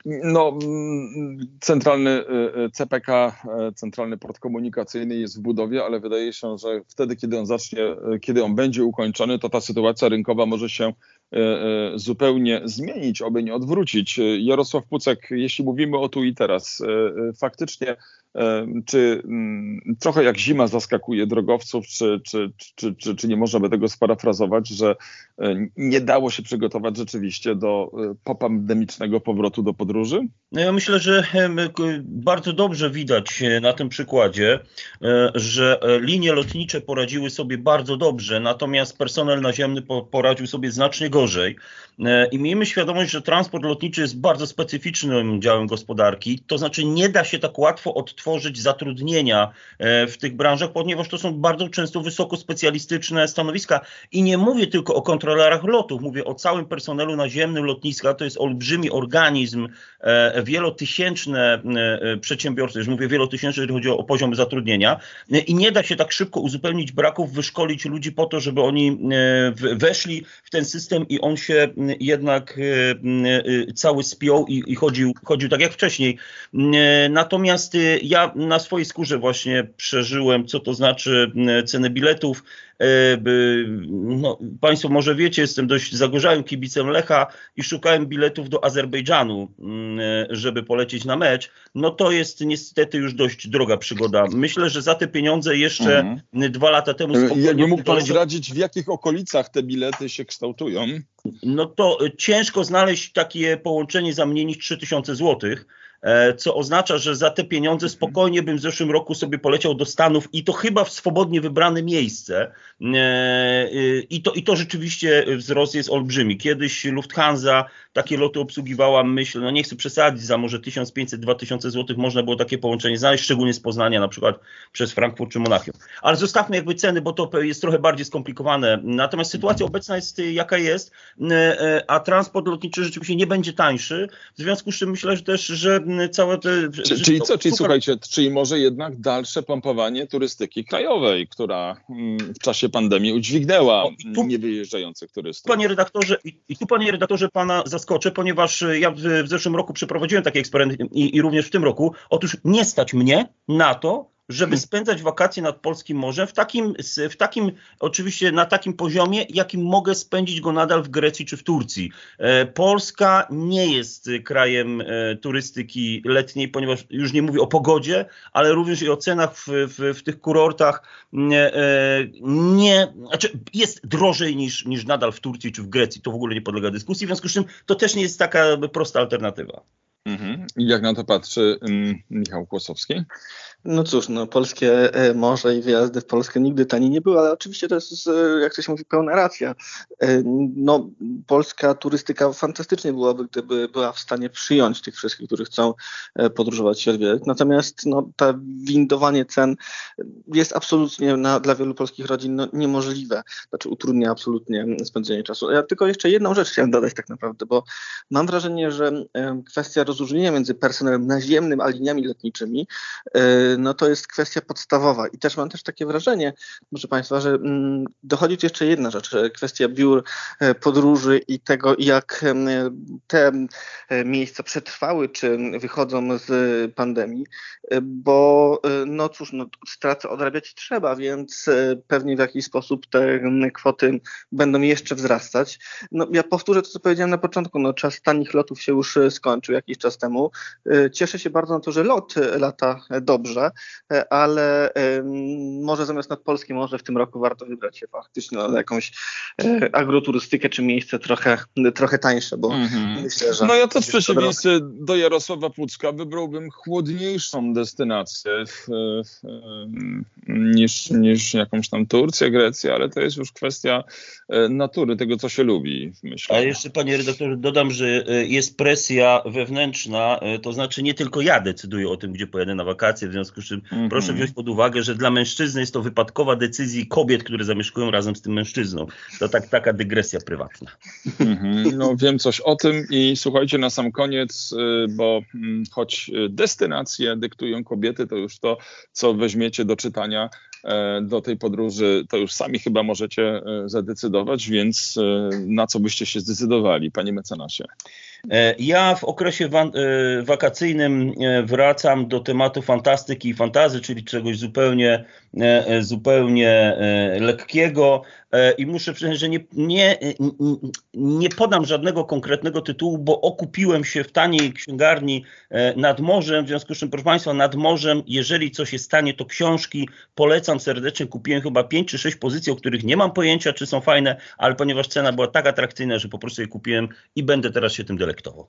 Centralny CPK, Centralny Port Komunikacyjny jest w budowie, ale wydaje się, że wtedy, kiedy on będzie ukończony, to ta sytuacja rynkowa może się zupełnie zmienić, oby nie odwrócić. Jarosław Pucek, jeśli mówimy o tu i teraz, faktycznie czy trochę jak zima zaskakuje drogowców, czy nie można by tego sparafrazować, że nie dało się przygotować rzeczywiście do popandemicznego powrotu do podróży? No ja myślę, że bardzo dobrze widać na tym przykładzie, że linie lotnicze poradziły sobie bardzo dobrze, natomiast personel naziemny poradził sobie znacznie gorzej. I miejmy świadomość, że transport lotniczy jest bardzo specyficznym działem gospodarki, to znaczy nie da się tak łatwo odtworzyć zatrudnienia w tych branżach, ponieważ to są bardzo często wysoko specjalistyczne stanowiska. I nie mówię tylko o kontrolerach lotów, mówię o całym personelu naziemnym lotniska. To jest olbrzymi organizm, wielotysięczne przedsiębiorstwo, już mówię wielotysięczne, jeżeli chodzi o poziom zatrudnienia. I nie da się tak szybko uzupełnić braków, wyszkolić ludzi po to, żeby oni weszli w ten system i on się jednak cały spiął i chodził tak jak wcześniej. Natomiast ja na swojej skórze właśnie przeżyłem, co to znaczy ceny biletów. No, Państwo może wiecie, jestem dość zagorzałym kibicem Lecha i szukałem biletów do Azerbejdżanu, żeby polecieć na mecz. No to jest niestety już dość droga przygoda. Myślę, że za te pieniądze jeszcze 2 lata temu... Jakby mógł Pan zdradzić, w jakich okolicach te bilety się kształtują? No to ciężko znaleźć takie połączenie za mniej niż 3000 złotych. Co oznacza, że za te pieniądze spokojnie bym w zeszłym roku sobie poleciał do Stanów i to chyba w swobodnie wybrane miejsce. I to rzeczywiście wzrost jest olbrzymi. Kiedyś Lufthansa takie loty obsługiwała, myślę, no nie chcę przesadzić, za może 1500-2000 zł można było takie połączenie znaleźć, szczególnie z Poznania, na przykład przez Frankfurt czy Monachium. Ale zostawmy jakby ceny, bo to jest trochę bardziej skomplikowane. Natomiast sytuacja obecna jest jaka jest, a transport lotniczy rzeczywiście nie będzie tańszy. W związku z czym myślę, że też, że całe te... Czyli może jednak dalsze pompowanie turystyki krajowej, która w czasie pandemii udźwignęła niewyjeżdżających turystów. Panie redaktorze, pana zaskoczę, ponieważ ja w zeszłym roku przeprowadziłem taki eksperyment i również w tym roku. Otóż nie stać mnie na to, żeby spędzać wakacje nad polskim morzem w takim oczywiście na takim poziomie, jakim mogę spędzić go nadal w Grecji czy w Turcji. Polska nie jest krajem turystyki letniej, ponieważ już nie mówię o pogodzie, ale również i o cenach w tych kurortach jest drożej niż nadal w Turcji czy w Grecji. To w ogóle nie podlega dyskusji, w związku z czym to też nie jest taka prosta alternatywa. I jak na to patrzy Michał Kłosowski? No cóż, polskie morze i wyjazdy w Polskę nigdy tanie nie były, ale oczywiście to jest, jak to się mówi, pełna racja. Polska turystyka fantastycznie byłaby, gdyby była w stanie przyjąć tych wszystkich, którzy chcą podróżować się odwiedzać. Natomiast to windowanie cen jest absolutnie dla wielu polskich rodzin niemożliwe. Znaczy utrudnia absolutnie spędzenie czasu. Ja tylko jeszcze jedną rzecz chciałem dodać tak naprawdę, bo mam wrażenie, że kwestia rozróżnienia między personelem naziemnym a liniami lotniczymi to jest kwestia podstawowa. I też mam takie wrażenie, proszę Państwa, że dochodzi tu jeszcze jedna rzecz, kwestia biur podróży i tego, jak te miejsca przetrwały, czy wychodzą z pandemii, bo straty odrabiać trzeba, więc pewnie w jakiś sposób te kwoty będą jeszcze wzrastać. Ja powtórzę to, co powiedziałem na początku, czas tanich lotów się już skończył jakiś czas temu. Cieszę się bardzo na to, że LOT lata dobrze, ale może zamiast nad polskim morze w tym roku warto wybrać się faktycznie na jakąś agroturystykę czy miejsce trochę tańsze, bo myślę, że... Ja też w przeciwieństwie do Jarosława Pucka wybrałbym chłodniejszą destynację niż jakąś tam Turcję, Grecję, ale to jest już kwestia natury, tego co się lubi, myślę. A jeszcze, panie redaktorze, dodam, że jest presja wewnętrzna, to znaczy nie tylko ja decyduję o tym, gdzie pojadę na wakacje, w związku z czym proszę wziąć pod uwagę, że dla mężczyzny jest to wypadkowa decyzji kobiet, które zamieszkują razem z tym mężczyzną. To taka dygresja prywatna. No wiem coś o tym i słuchajcie, na sam koniec, bo choć destynacje dyktują kobiety, to już to, co weźmiecie do czytania do tej podróży, to już sami chyba możecie zadecydować, więc na co byście się zdecydowali, panie mecenasie? Ja w okresie wakacyjnym wracam do tematu fantastyki i fantasy, czyli czegoś zupełnie lekkiego i muszę przyznać, że nie podam żadnego konkretnego tytułu, bo okupiłem się w taniej księgarni nad morzem, w związku z czym, proszę Państwa, nad morzem, jeżeli coś jest tanie, to książki polecam serdecznie. Kupiłem chyba 5 czy 6 pozycji, o których nie mam pojęcia, czy są fajne, ale ponieważ cena była tak atrakcyjna, że po prostu je kupiłem i będę teraz się tym delektował.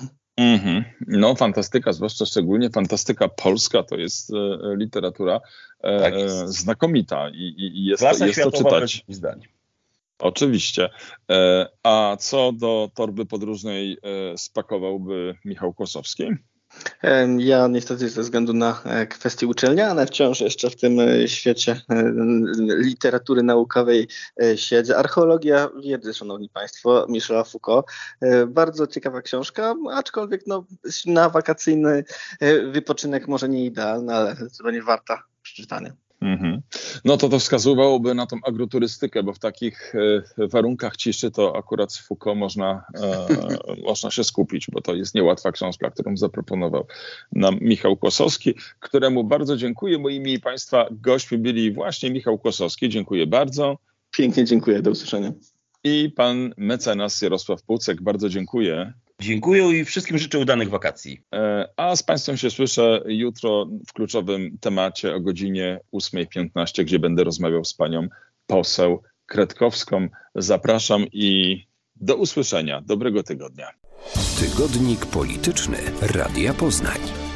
No fantastyka, zwłaszcza szczególnie fantastyka polska, to jest literatura znakomita i jest to czytać. Oczywiście. A co do torby podróżnej spakowałby Michał Kłosowski? Ja niestety ze względu na kwestie uczelniane wciąż jeszcze w tym świecie literatury naukowej siedzę. Archeologia wiedzy, szanowni państwo, Michela Foucault. Bardzo ciekawa książka, aczkolwiek na wakacyjny wypoczynek może nie idealna, ale zdecydowanie warta przeczytania. No to wskazywałoby na tą agroturystykę, bo w takich warunkach ciszy to akurat z Foucault można się skupić, bo to jest niełatwa książka, którą zaproponował nam Michał Kłosowski, któremu bardzo dziękuję. Moimi Państwa gośćmi byli właśnie Michał Kłosowski. Dziękuję bardzo. Pięknie dziękuję, do usłyszenia. I pan mecenas Jarosław Pucek, bardzo dziękuję. Dziękuję i wszystkim życzę udanych wakacji. A z Państwem się słyszę jutro w kluczowym temacie o godzinie 8:15, gdzie będę rozmawiał z panią poseł Kretkowską. Zapraszam i do usłyszenia. Dobrego tygodnia. Tygodnik Polityczny Radia Poznań.